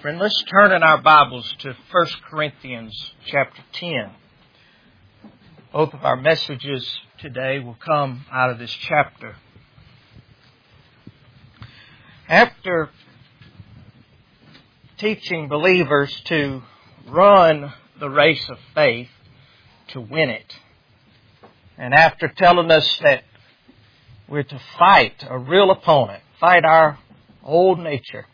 Friend, let's turn in our Bibles to 1 Corinthians chapter 10. Both of our messages today will come out of this chapter. After teaching believers to run the race of faith to win it, and after telling us that we're to fight a real opponent, fight our old nature,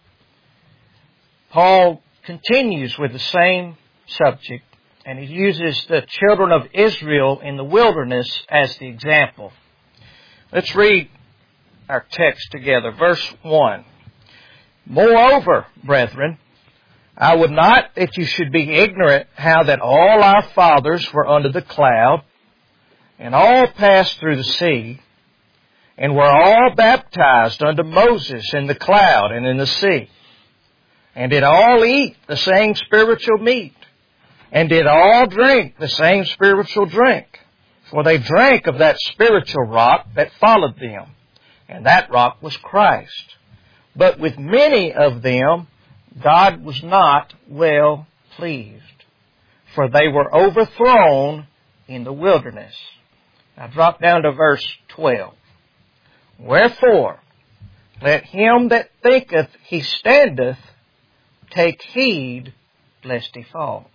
Paul continues with the same subject, and he uses the children of Israel in the wilderness as the example. Let's read our text together. Verse 1. Moreover, brethren, I would not that you should be ignorant how that all our fathers were under the cloud, and all passed through the sea, and were all baptized unto Moses in the cloud and in the sea, and did all eat the same spiritual meat, and did all drink the same spiritual drink. For they drank of that spiritual rock that followed them, and that rock was Christ. But with many of them God was not well pleased, for they were overthrown in the wilderness. Now drop down to verse 12. Wherefore, let him that thinketh he standeth take heed lest he fall.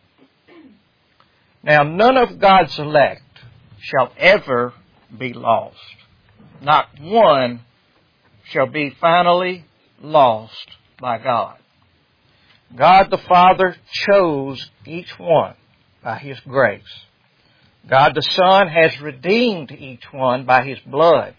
Now none of God's elect shall ever be lost. Not one shall be finally lost by God. God the Father chose each one by His grace. God the Son has redeemed each one by His blood.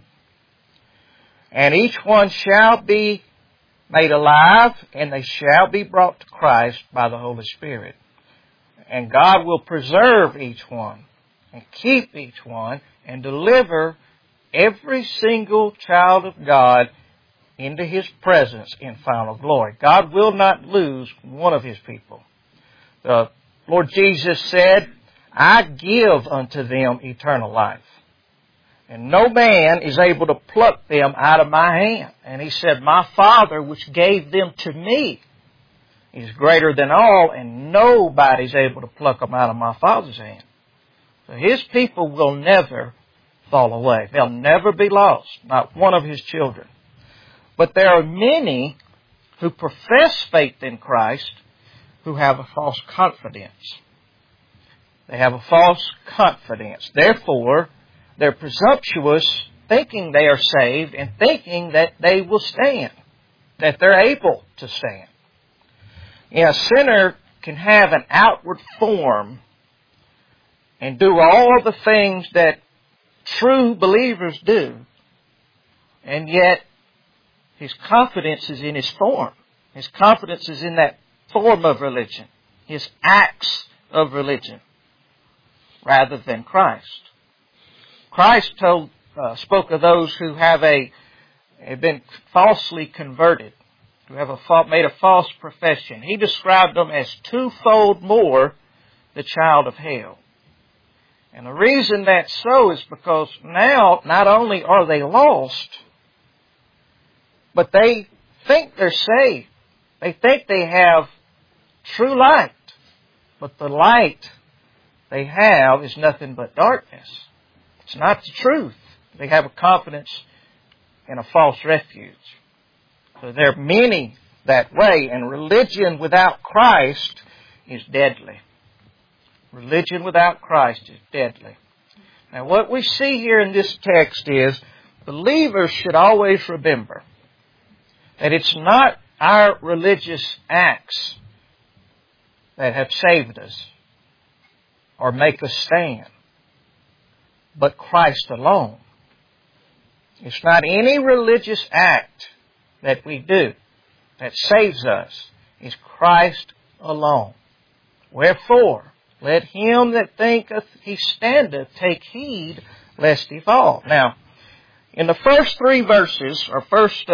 And each one shall be made alive, and they shall be brought to Christ by the Holy Spirit. And God will preserve each one, and keep each one, and deliver every single child of God into His presence in final glory. God will not lose one of His people. The Lord Jesus said, I give unto them eternal life, and no man is able to pluck them out of my hand. And He said, my Father which gave them to me is greater than all, and nobody's able to pluck them out of my Father's hand. So His people will never fall away. They'll never be lost, not one of His children. But there are many who profess faith in Christ who have a false confidence. They have a false confidence. Therefore, they're presumptuous, thinking they are saved and thinking that they will stand, that they're able to stand. You know, a sinner can have an outward form and do all the things that true believers do, and yet his confidence is in his form. His confidence is in that form of religion, his acts of religion, rather than Christ. Christ spoke of those who have been falsely converted, who have made a false profession. He described them as twofold more the child of hell. And the reason that's so is because now not only are they lost, but they think they're saved. They think they have true light. But the light they have is nothing but darkness. It's not the truth. They have a confidence in a false refuge. So there are many that way, and religion without Christ is deadly. Religion without Christ is deadly. Now what we see here in this text is believers should always remember that it's not our religious acts that have saved us or make us stand, but Christ alone. It's not any religious act that we do that saves us. It's Christ alone. Wherefore, let him that thinketh he standeth take heed lest he fall. Now, in the first three verses, or first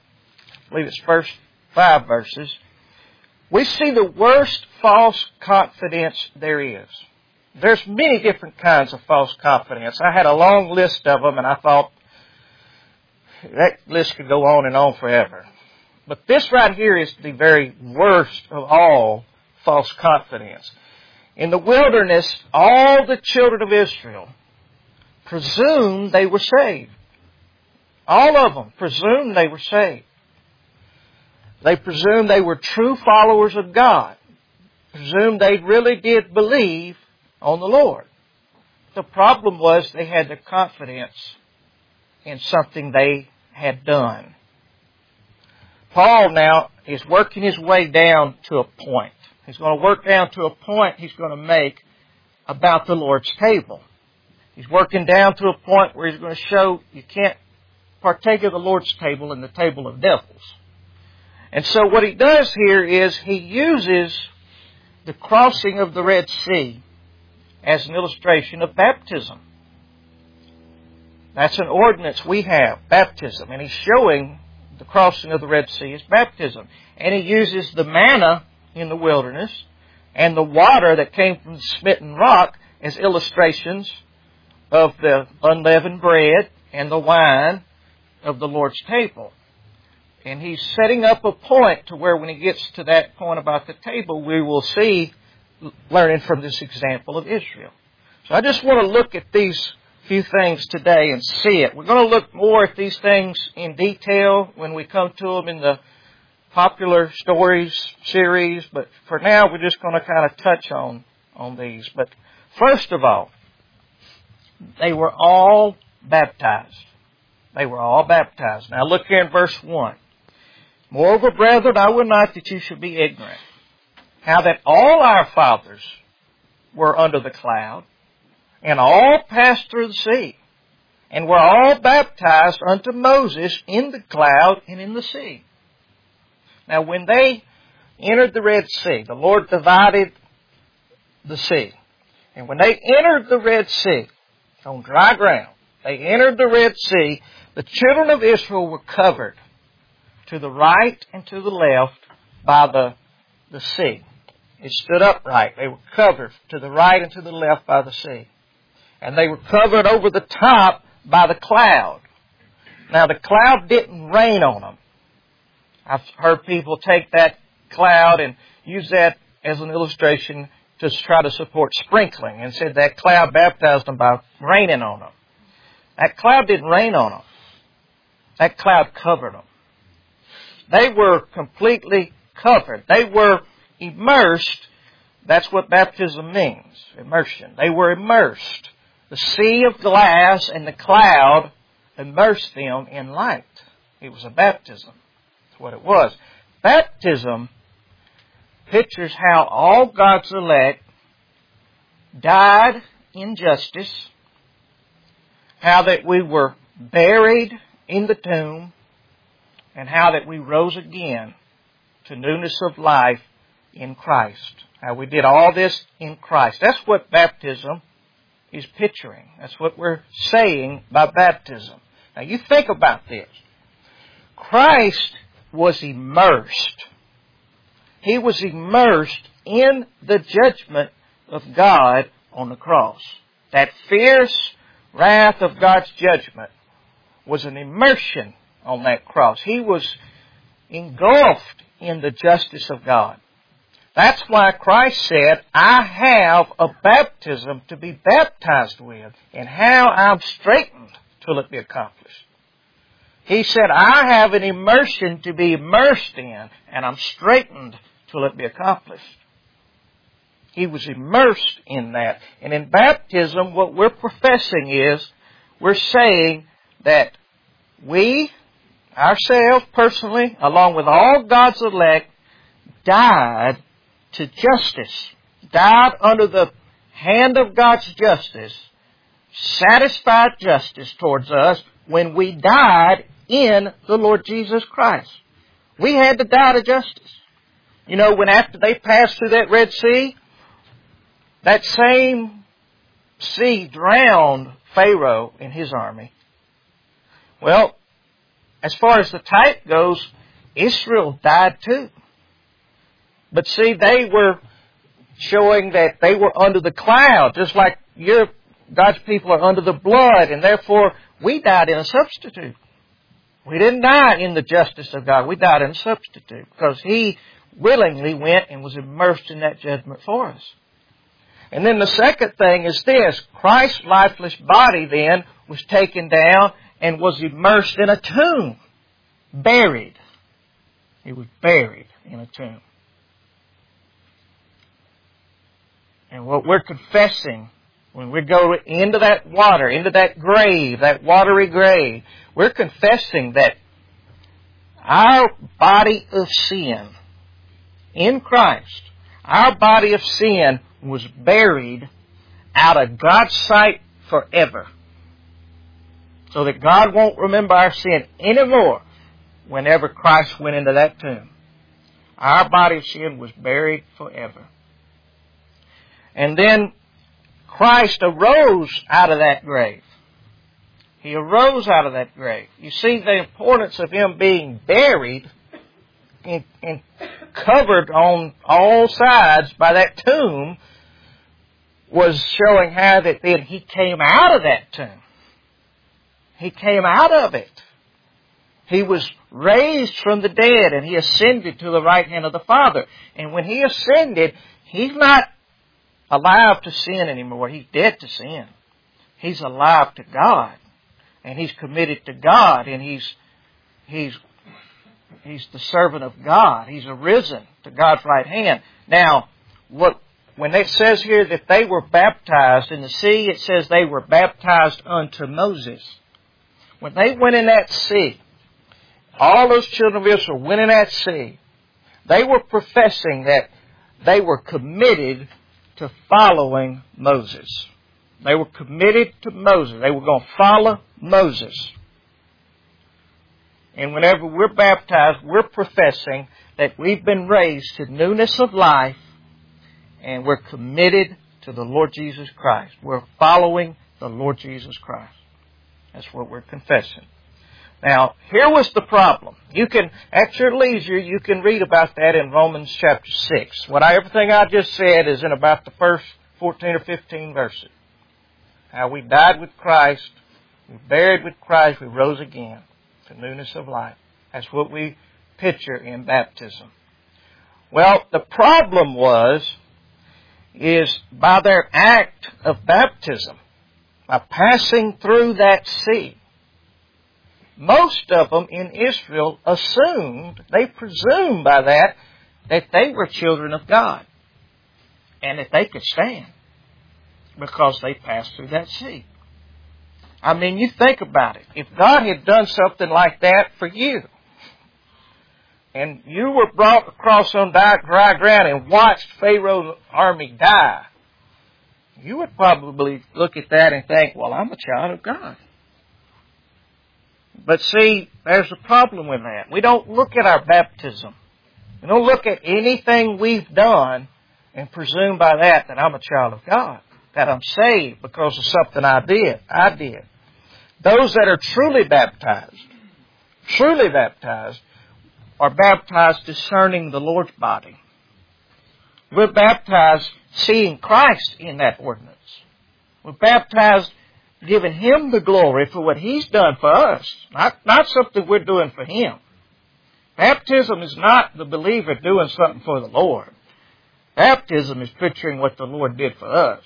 5 verses, we see the worst false confidence there is. There's many different kinds of false confidence. I had a long list of them, and I thought that list could go on and on forever. But this right here is the very worst of all false confidence. In the wilderness, all the children of Israel presumed they were saved. All of them presumed they were saved. They presumed they were true followers of God. Presumed they really did believe on the Lord. The problem was they had their confidence in something they had done. Paul now is working his way down to a point. He's going to work down to a point he's going to make about the Lord's table. He's working down to a point where he's going to show you can't partake of the Lord's table in the table of devils. And so what he does here is he uses the crossing of the Red Sea as an illustration of baptism. That's an ordinance we have, baptism. And he's showing the crossing of the Red Sea as baptism. And he uses the manna in the wilderness and the water that came from the smitten rock as illustrations of the unleavened bread and the wine of the Lord's table. And he's setting up a point to where when he gets to that point about the table, we will see, learning from this example of Israel. So I just want to look at these few things today and see it. We're going to look more at these things in detail when we come to them in the Popular Stories series, but for now we're just going to kind of touch on these. But first of all, they were all baptized. They were all baptized. Now look here in verse 1. Moreover, brethren, I will not that you should be ignorant, how that all our fathers were under the cloud, and all passed through the sea, and were all baptized unto Moses in the cloud and in the sea. Now when they entered the Red Sea, the Lord divided the sea. And when they entered the Red Sea, on dry ground, they entered the Red Sea, the children of Israel were covered to the right and to the left by the sea. It stood upright. They were covered to the right and to the left by the sea. And they were covered over the top by the cloud. Now the cloud didn't rain on them. I've heard people take that cloud and use that as an illustration to try to support sprinkling and said that cloud baptized them by raining on them. That cloud didn't rain on them. That cloud covered them. They were completely covered. They were immersed. That's what baptism means, immersion. They were immersed. The sea of glass and the cloud immersed them in light. It was a baptism. That's what it was. Baptism pictures how all God's elect died in justice, how that we were buried in the tomb, and how that we rose again to newness of life in Christ. How we did all this in Christ. That's what baptism is picturing. That's what we're saying by baptism. Now you think about this. Christ was immersed. He was immersed in the judgment of God on the cross. That fierce wrath of God's judgment was an immersion on that cross. He was engulfed in the justice of God. That's why Christ said, I have a baptism to be baptized with, and how I'm straitened till it be accomplished. He said, I have an immersion to be immersed in, and I'm straitened till it be accomplished. He was immersed in that. And in baptism, what we're professing is, we're saying that we, ourselves personally, along with all God's elect, died to justice, died under the hand of God's justice, satisfied justice towards us when we died in the Lord Jesus Christ. We had to die to justice. You know, when after they passed through that Red Sea, that same sea drowned Pharaoh and his army. Well, as far as the type goes, Israel died too. But see, they were showing that they were under the cloud, just like God's people are under the blood, and therefore we died in a substitute. We didn't die in the justice of God. We died in a substitute because He willingly went and was immersed in that judgment for us. And then the second thing is this. Christ's lifeless body then was taken down and was immersed in a tomb. Buried. He was buried in a tomb. And what we're confessing when we go into that water, into that grave, that watery grave, we're confessing that our body of sin in Christ, our body of sin was buried out of God's sight forever. So that God won't remember our sin anymore whenever Christ went into that tomb. Our body of sin was buried forever. And then Christ arose out of that grave. He arose out of that grave. You see the importance of Him being buried and covered on all sides by that tomb was showing how that then He came out of that tomb. He came out of it. He was raised from the dead and He ascended to the right hand of the Father. And when He ascended, He's not alive to sin anymore. He's dead to sin. He's alive to God. And He's committed to God. And He's the servant of God. He's arisen to God's right hand. Now, when it says here that they were baptized in the sea, it says they were baptized unto Moses. When they went in that sea, all those children of Israel went in that sea, they were professing that they were committed to following Moses. They were committed to Moses. They were going to follow Moses. And whenever we're baptized, we're professing that we've been raised to newness of life and we're committed to the Lord Jesus Christ. We're following the Lord Jesus Christ. That's what we're confessing. Now, here was the problem. You can, at your leisure, you can read about that in Romans chapter 6. Everything I just said is in about the first 14 or 15 verses. How we died with Christ, we buried with Christ, we rose again to newness of life. That's what we picture in baptism. Well, the problem is by their act of baptism, by passing through that sea, most of them in Israel they presumed by that they were children of God. And that they could stand. Because they passed through that sea. I mean, you think about it. If God had done something like that for you, and you were brought across on dry ground and watched Pharaoh's army die, you would probably look at that and think, well, I'm a child of God. But see, there's a problem with that. We don't look at our baptism. We don't look at anything we've done and presume by that I'm a child of God. That I'm saved because of something I did. Those that are truly baptized, are baptized discerning the Lord's body. We're baptized seeing Christ in that ordinance. We're baptized giving Him the glory for what He's done for us. Not something we're doing for Him. Baptism is not the believer doing something for the Lord. Baptism is picturing what the Lord did for us.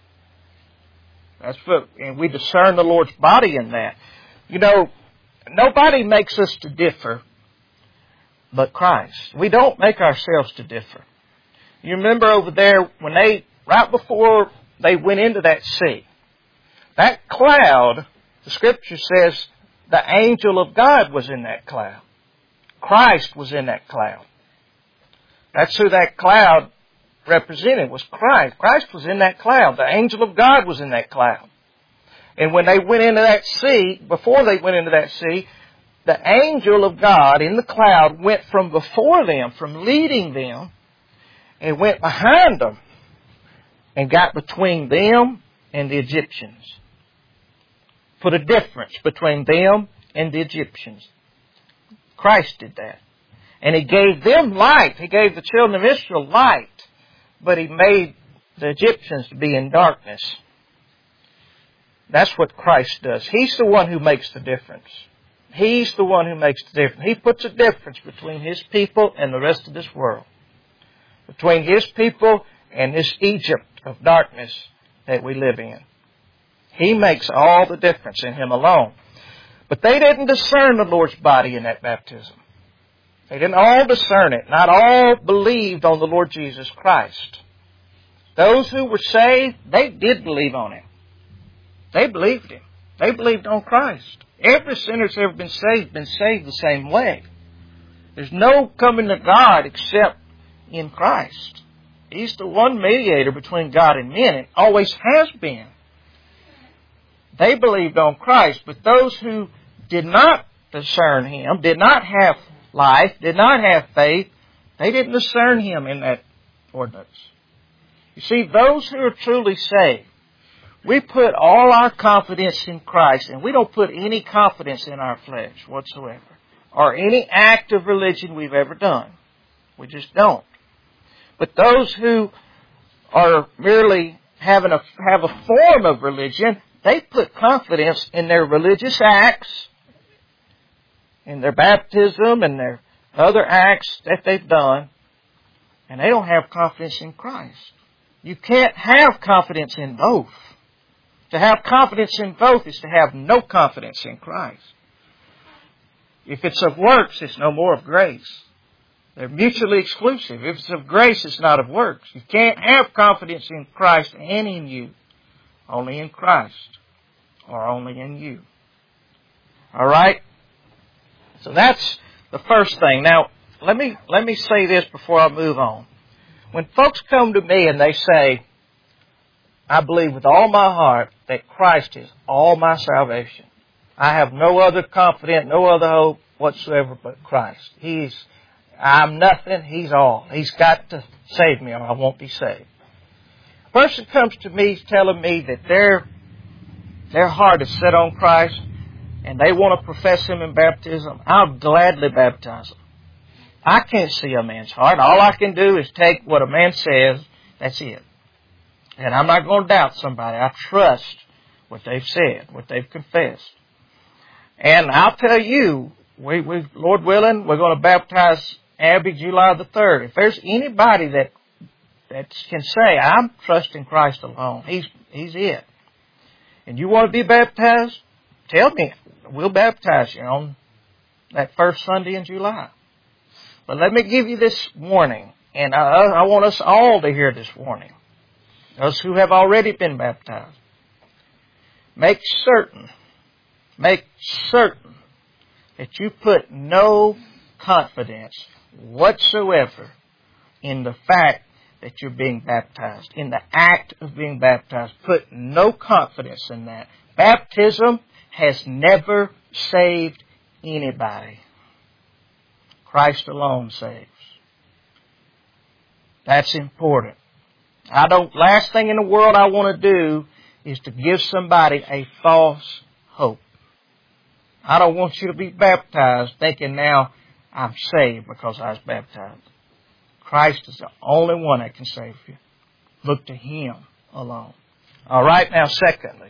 And we discern the Lord's body in that. You know, nobody makes us to differ but Christ. We don't make ourselves to differ. You remember over there when right before they went into that sea, that cloud, the Scripture says, the angel of God was in that cloud. Christ was in that cloud. That's who that cloud represented, was Christ. Christ was in that cloud. The angel of God was in that cloud. And when they went into that sea, before they went into that sea, the angel of God in the cloud went from before them, from leading them, and went behind them and got between them and the Egyptians. Put a difference between them and the Egyptians. Christ did that. And He gave them light. He gave the children of Israel light. But He made the Egyptians to be in darkness. That's what Christ does. He's the one who makes the difference. He's the one who makes the difference. He puts a difference between His people and the rest of this world. Between His people and this Egypt of darkness that we live in. He makes all the difference in Him alone. But they didn't discern the Lord's body in that baptism. They didn't all discern it. Not all believed on the Lord Jesus Christ. Those who were saved, they did believe on Him. They believed Him. They believed on Christ. Every sinner that's ever been saved the same way. There's no coming to God except in Christ. He's the one mediator between God and men, and always has been. They believed on Christ, but those who did not discern Him, did not have life, did not have faith, they didn't discern Him in that ordinance. You see, those who are truly saved, we put all our confidence in Christ, and we don't put any confidence in our flesh whatsoever, or any act of religion we've ever done. We just don't. But those who are merely have a form of religion, they put confidence in their religious acts, in their baptism, and their other acts that they've done, and they don't have confidence in Christ. You can't have confidence in both. To have confidence in both is to have no confidence in Christ. If it's of works, it's no more of grace. They're mutually exclusive. If it's of grace, it's not of works. You can't have confidence in Christ and in you. Only in Christ. Or only in you. Alright? So that's the first thing. Now, let me say this before I move on. When folks come to me and they say, I believe with all my heart that Christ is all my salvation. I have no other confidence, no other hope whatsoever but Christ. I'm nothing, He's all. He's got to save me or I won't be saved. A person comes to me telling me that their heart is set on Christ and they want to profess Him in baptism. I'll gladly baptize them. I can't see a man's heart. All I can do is take what a man says. That's it. And I'm not going to doubt somebody. I trust what they've said, what they've confessed. And I'll tell you, we Lord willing, we're going to baptize Abby July the 3rd. If there's anybody that can say, I'm trusting Christ alone, He's it. And you want to be baptized? Tell me. We'll baptize you on that first Sunday in July. But let me give you this warning. And I want us all to hear this warning. Those who have already been baptized. Make certain that you put no confidence whatsoever in the fact that you're being baptized, in the act of being baptized. Put no confidence in that. Baptism has never saved anybody. Christ alone saves. That's important. Last thing in the world I want to do is to give somebody a false hope. I don't want you to be baptized thinking now I'm saved because I was baptized. Christ is the only one that can save you. Look to Him alone. All right, now secondly,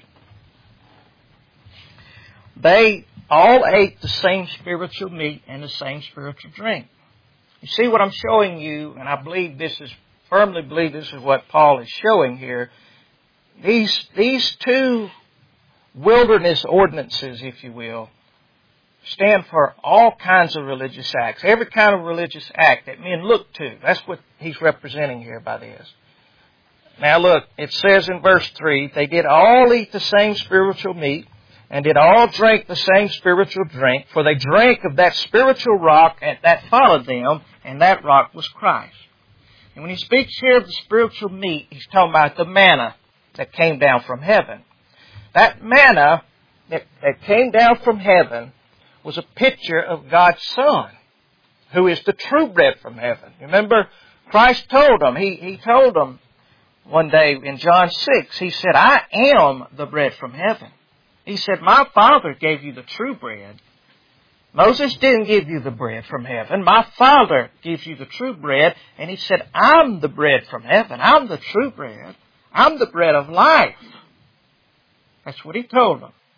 they all ate the same spiritual meat and the same spiritual drink. You see what I'm showing you, and I firmly believe this is what Paul is showing here. These two wilderness ordinances, if you will, stand for all kinds of religious acts. Every kind of religious act that men look to. That's what he's representing here by this. Now look, it says in verse 3, they did all eat the same spiritual meat and did all drink the same spiritual drink, for they drank of that spiritual rock that followed them, and that rock was Christ. And when he speaks here of the spiritual meat, he's talking about the manna that came down from heaven. That manna that came down from heaven was a picture of God's Son, who is the true bread from heaven. Remember, Christ told them, He told them one day in John 6, He said, I am the bread from heaven. He said, my Father gave you the true bread. Moses didn't give you the bread from heaven. My Father gives you the true bread. And He said, I'm the bread from heaven. I'm the true bread. I'm the bread of life. That's what He told them.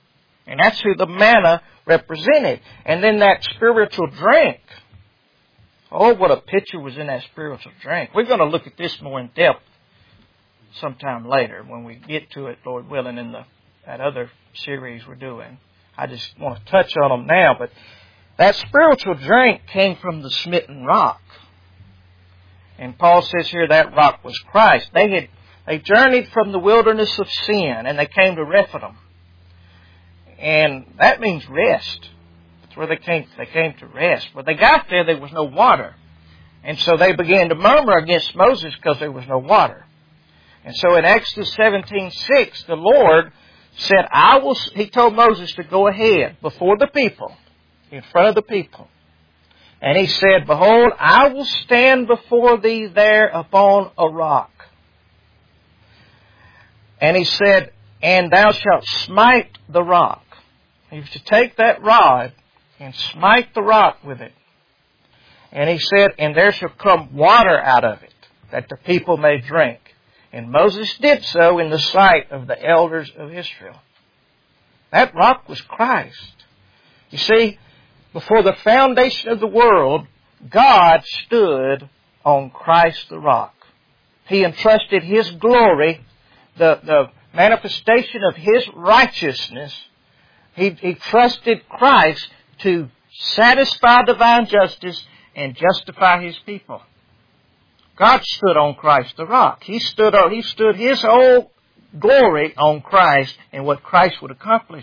And that's who the manna represented. And then that spiritual drink. Oh, what a picture was in that spiritual drink. We're going to look at this more in depth sometime later when we get to it, Lord willing, in that other series we're doing. I just want to touch on them now. But that spiritual drink came from the smitten rock. And Paul says here that rock was Christ. They journeyed from the wilderness of sin and they came to Rephidim. And that means rest. That's where they came. They came to rest. When they got there was no water. And so they began to murmur against Moses because there was no water. And so in Exodus 17:6, the Lord said, He told Moses to go ahead before the people, in front of the people. And he said, behold, I will stand before thee there upon a rock. And he said, and thou shalt smite the rock. He was to take that rod and smite the rock with it. And he said, and there shall come water out of it, that the people may drink. And Moses did so in the sight of the elders of Israel. That rock was Christ. You see, before the foundation of the world, God stood on Christ the rock. He entrusted His glory, the manifestation of His righteousness. He trusted Christ to satisfy divine justice and justify His people. God stood on Christ the rock. He stood His whole glory on Christ and what Christ would accomplish.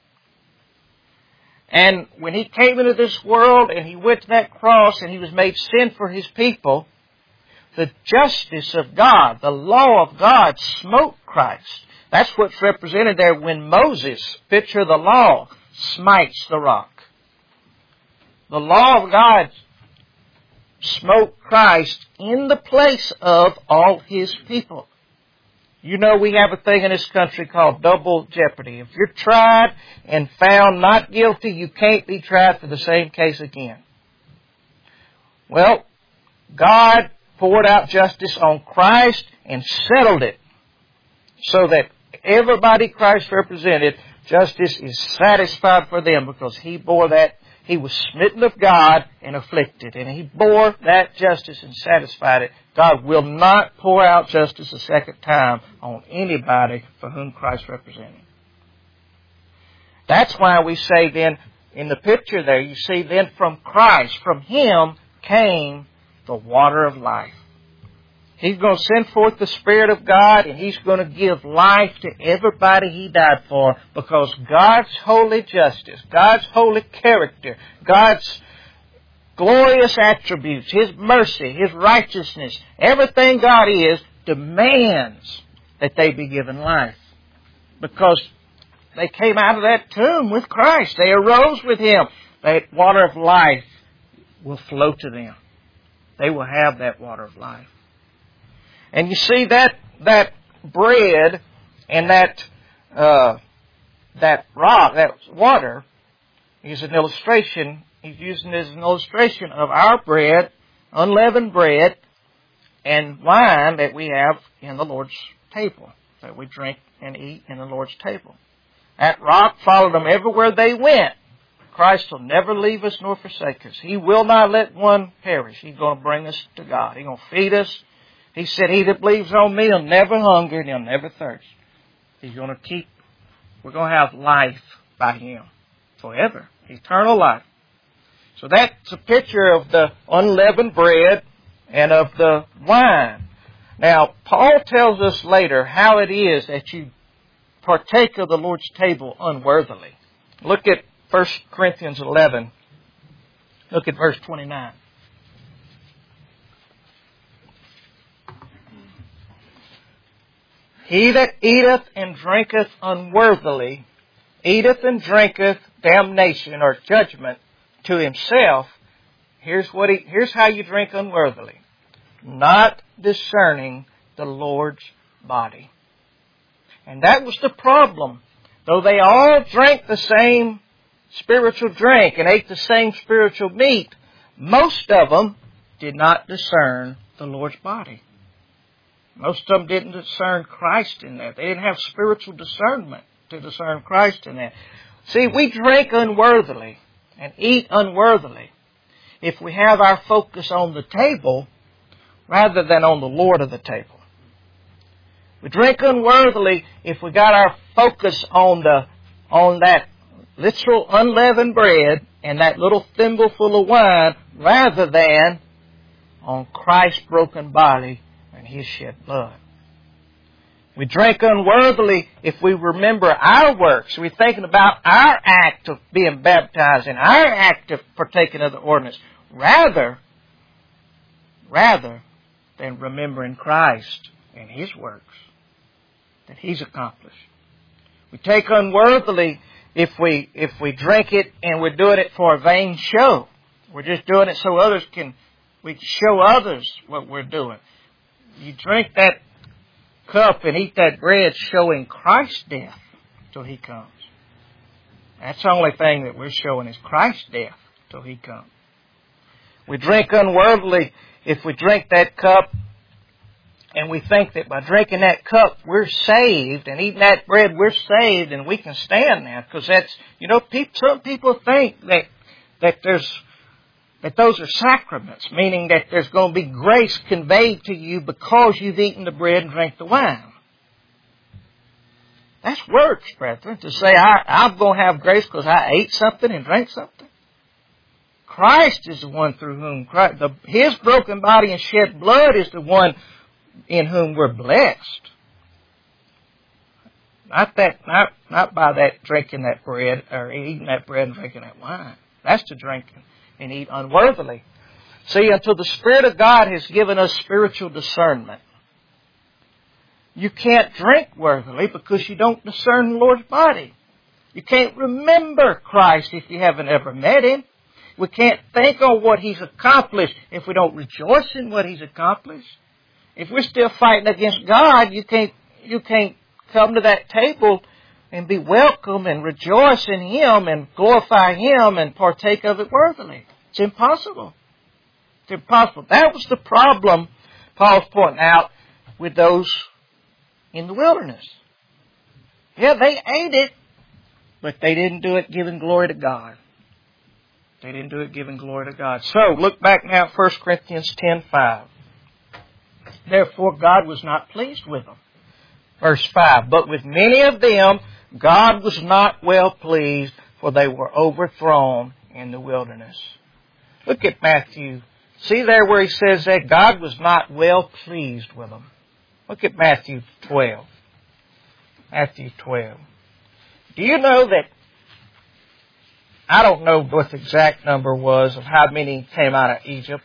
And when He came into this world and He went to that cross and He was made sin for His people, the justice of God, the law of God smote Christ. That's what's represented there when Moses, picture the law, smites the rock. The law of God smote Christ in the place of all His people. You know we have a thing in this country called double jeopardy. If you're tried and found not guilty, you can't be tried for the same case again. Well, God poured out justice on Christ and settled it so that everybody Christ represented, justice is satisfied for them because He bore that. He was smitten of God and afflicted, and He bore that justice and satisfied it. God will not pour out justice a second time on anybody for whom Christ represented. That's why we say then, in the picture there, you see then from Christ, from Him came the water of life. He's going to send forth the Spirit of God, and He's going to give life to everybody He died for, because God's holy justice, God's holy character, God's glorious attributes, His mercy, His righteousness, everything God is, demands that they be given life. Because they came out of that tomb with Christ. They arose with Him. That water of life will flow to them. They will have that water of life. And you see that bread and that rock, that water, is an illustration. He's using it as an illustration of our bread, unleavened bread, and wine that we have in the Lord's table, that we drink and eat in the Lord's table. That rock followed them everywhere they went. Christ will never leave us nor forsake us. He will not let one perish. He's going to bring us to God. He's going to feed us. He said, he that believes on me will never hunger and he'll never thirst. We're going to have life by Him forever. Eternal life. So that's a picture of the unleavened bread and of the wine. Now, Paul tells us later how it is that you partake of the Lord's table unworthily. Look at 1 Corinthians 11. Look at verse 29. He that eateth and drinketh unworthily, eateth and drinketh damnation or judgment to himself. Here's how you drink unworthily. Not discerning the Lord's body. And that was the problem. Though they all drank the same spiritual drink and ate the same spiritual meat, most of them did not discern the Lord's body. Most of them didn't discern Christ in that. They didn't have spiritual discernment to discern Christ in that. See, we drink unworthily and eat unworthily if we have our focus on the table rather than on the Lord of the table. We drink unworthily if we got our focus on that literal unleavened bread and that little thimbleful of wine rather than on Christ's broken body and His shed blood. We drink unworthily if we remember our works. We're thinking about our act of being baptized and our act of partaking of the ordinance rather than remembering Christ and His works that He's accomplished. We take unworthily if we drink it and we're doing it for a vain show. We're just doing it so we can show others what we're doing. You drink that cup and eat that bread showing Christ's death till He comes. That's the only thing that we're showing is Christ's death till He comes. We drink unworthily if we drink that cup and we think that by drinking that cup we're saved, and eating that bread we're saved and we can stand now. Because that's, some people think that those are sacraments, meaning that there's going to be grace conveyed to you because you've eaten the bread and drank the wine. That's works, brethren, to say I'm going to have grace because I ate something and drank something. Christ is the one through whom His broken body and shed blood is the one in whom we're blessed. Not by that drinking that bread or eating that bread and drinking that wine. That's to drink and eat unworthily. See, until the Spirit of God has given us spiritual discernment, you can't drink worthily because you don't discern the Lord's body. You can't remember Christ if you haven't ever met Him. We can't think on what He's accomplished if we don't rejoice in what He's accomplished. If we're still fighting against God, you can't come to that table and be welcome and rejoice in Him and glorify Him and partake of it worthily. It's impossible. It's impossible. That was the problem Paul's pointing out with those in the wilderness. Yeah, they ate it, but they didn't do it giving glory to God. They didn't do it giving glory to God. So, look back now at 1 Corinthians 10:5. Therefore, God was not pleased with them. Verse 5, but with many of them, God was not well pleased, for they were overthrown in the wilderness. Look at Matthew. See there where he says that God was not well pleased with them. Look at Matthew 12. Matthew 12. Do you know that, I don't know what the exact number was of how many came out of Egypt,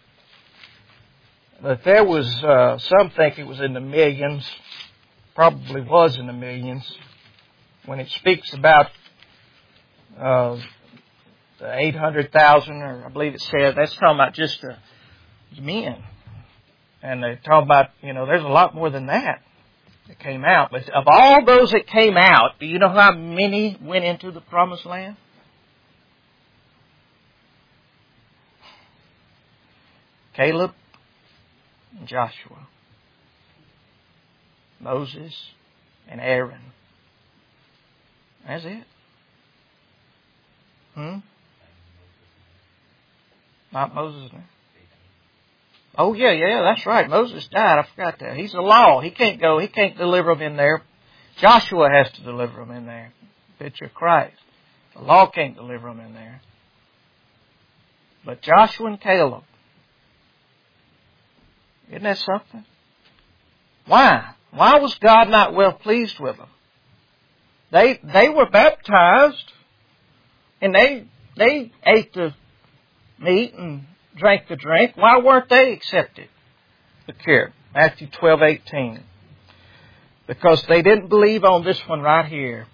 but there was, some think it was in the millions, probably was in the millions, when it speaks about the 800,000, or I believe it said, that's talking about just the men. And they're talking about, there's a lot more than that came out. But of all those that came out, do you know how many went into the promised land? Caleb and Joshua, Moses and Aaron. That's it. Not Moses. Oh, yeah, that's right. Moses died. I forgot that. He's the law. He can't go. He can't deliver them in there. Joshua has to deliver them in there. Picture of Christ. The law can't deliver them in there. But Joshua and Caleb. Isn't that something? Why? Why was God not well pleased with them? They were baptized and they ate the meat and drank the drink. Why weren't they accepted? Look here, Matthew 12:18. Because they didn't believe on this one right here.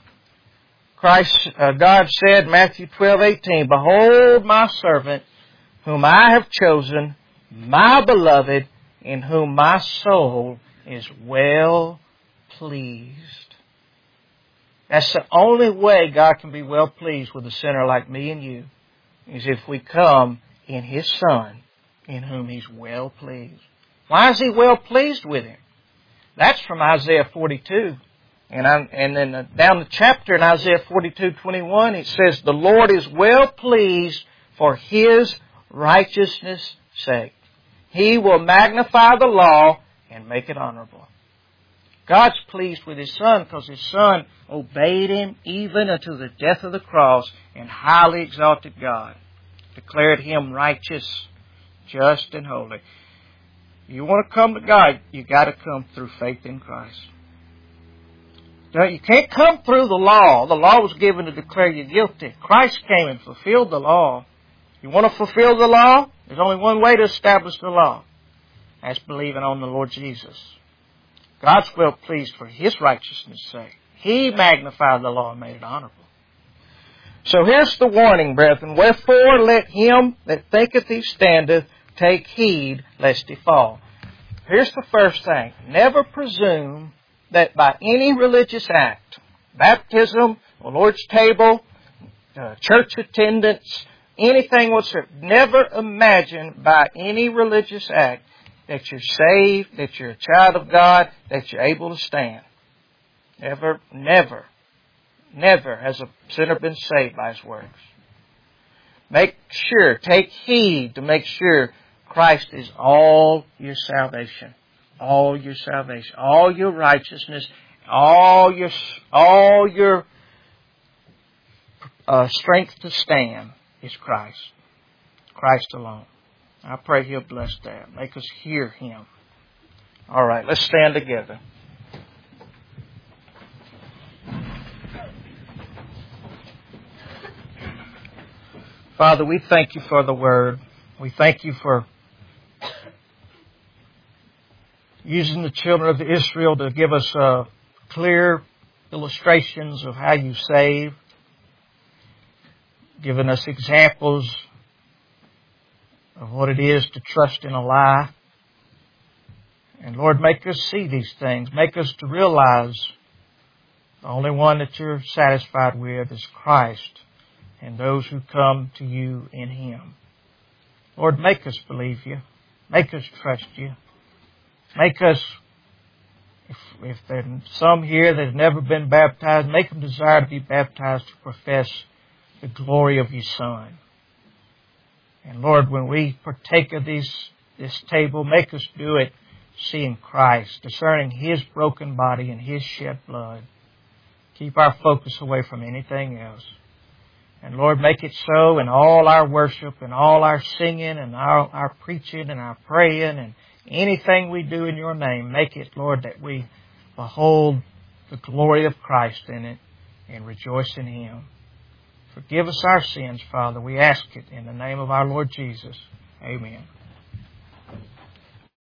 God said, Matthew 12:18, behold my servant, whom I have chosen, my beloved, in whom my soul is well pleased. That's the only way God can be well pleased with a sinner like me and you, is if we come in His Son, in whom He's well pleased. Why is He well pleased with him? That's from Isaiah 42. And then down the chapter in Isaiah 42:21, it says, the Lord is well pleased for His righteousness' sake. He will magnify the law and make it honorable. God's pleased with His Son because His Son obeyed Him even unto the death of the cross and highly exalted God, declared Him righteous, just, and holy. You want to come to God, you got to come through faith in Christ. Now, you can't come through the law. The law was given to declare you guilty. Christ came and fulfilled the law. You want to fulfill the law? There's only one way to establish the law. That's believing on the Lord Jesus. God's well pleased for His righteousness' sake. He magnified the law and made it honorable. So here's the warning, brethren. Wherefore let him that thinketh he standeth take heed lest he fall. Here's the first thing. Never presume that by any religious act, baptism, the Lord's table, church attendance, anything whatsoever, never imagine by any religious act that you're saved, that you're a child of God, that you're able to stand. Never has a sinner been saved by his works. Make sure, take heed to make sure Christ is all your salvation. All your salvation, all your righteousness, all your strength to stand is Christ. Christ alone. I pray He'll bless that. Make us hear Him. All right, let's stand together. Father, we thank You for the Word. We thank You for using the children of Israel to give us clear illustrations of how You save, giving us examples of what it is to trust in a lie. And Lord, make us see these things. Make us to realize the only one that You're satisfied with is Christ and those who come to You in Him. Lord, make us believe You. Make us trust You. Make us, if there's some here that have never been baptized, make them desire to be baptized to profess the glory of Your Son. And Lord, when we partake of this table, make us do it seeing Christ, discerning His broken body and His shed blood. Keep our focus away from anything else. And Lord, make it so in all our worship and all our singing and our preaching and our praying and anything we do in Your name. Make it, Lord, that we behold the glory of Christ in it and rejoice in Him. Forgive us our sins, Father. We ask it in the name of our Lord Jesus. Amen.